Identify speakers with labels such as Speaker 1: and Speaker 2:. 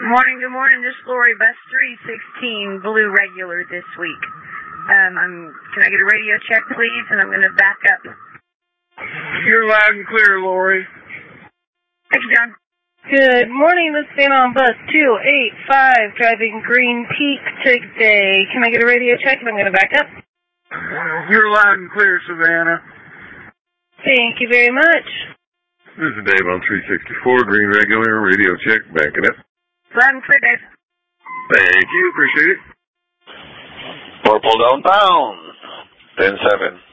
Speaker 1: Good morning. This is Lori, bus 316, blue regular this week. Can I get a radio check, please? And I'm going to back up.
Speaker 2: You're loud and clear, Lori.
Speaker 1: Thank you, John.
Speaker 3: Good morning. This is Anna on bus 285, driving Green Peak today. Can I get a radio check? And I'm going to back up.
Speaker 2: You're loud and clear, Savannah.
Speaker 3: Thank you very much.
Speaker 4: This is Dave on 364, green regular, radio check, backing up.
Speaker 1: Loud and clear, Dave.
Speaker 4: Thank you, appreciate it.
Speaker 5: Purple downtown, 10-7.